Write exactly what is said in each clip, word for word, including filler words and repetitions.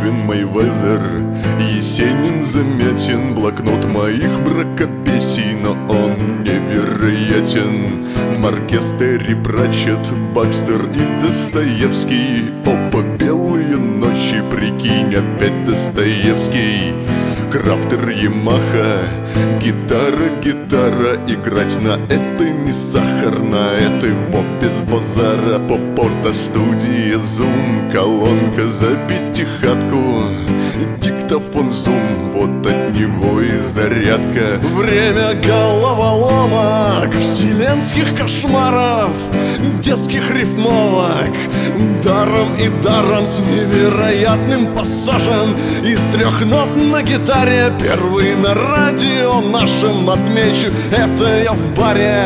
Литвин Мейвезер, Есенин заметен, блокнот моих бракопесий, но он невероятен. Маркес, Терри Пратчетт, Бакстер и Достоевский. Опа, белые ночи, прикинь, опять Достоевский. Крафтер, Ямаха, гитара, гитара. Играть на этой не сахар, на этой вот без базара. По порто-студии зум, колонка за пятихатку. Диктофон зум, вот от него и зарядка. Время головоломок, вселенских кошмаров, детских рифмовок. Даром и даром с невероятным пассажем. Из трех нот на гитаре, первый на радио нашем. Отмечу, это я в баре.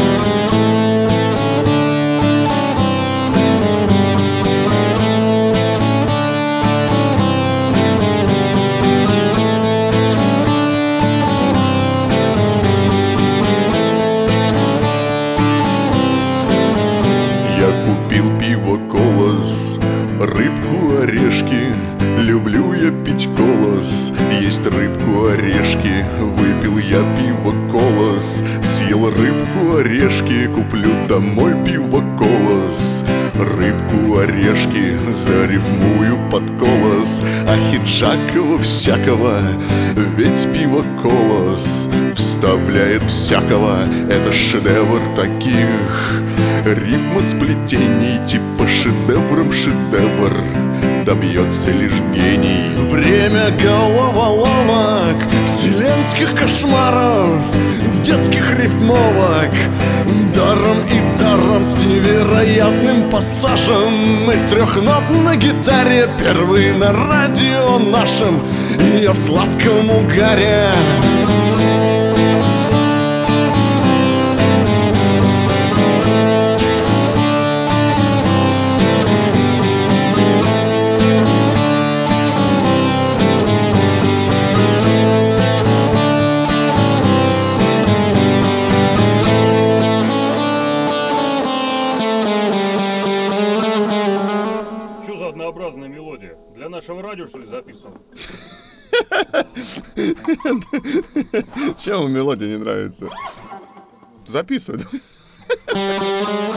Купил пиво Колос, рыбку, орешки. Люблю я пить Колос, есть рыбку, орешки. Выпил я пиво Колос, съел рыбку, орешки. Куплю домой пиво Колос, рыбку, орешки. Зарифмую под Колос, а Хиджакова всякого. Ведь пиво Колос вставляет всякого. Это шедевр таких рифмосплетений, типа шедевром шедевр добьется лишь гений. Время головоломок, вселенских кошмаров, детских рифмовок. Даром и даром с невероятным пассажем. Из трех нот на гитаре, первый на радио нашем. И я в сладком угаре. Однообразная мелодия. Для нашего радио, что ли, записывал? Чем вам мелодия не нравится? Записывай.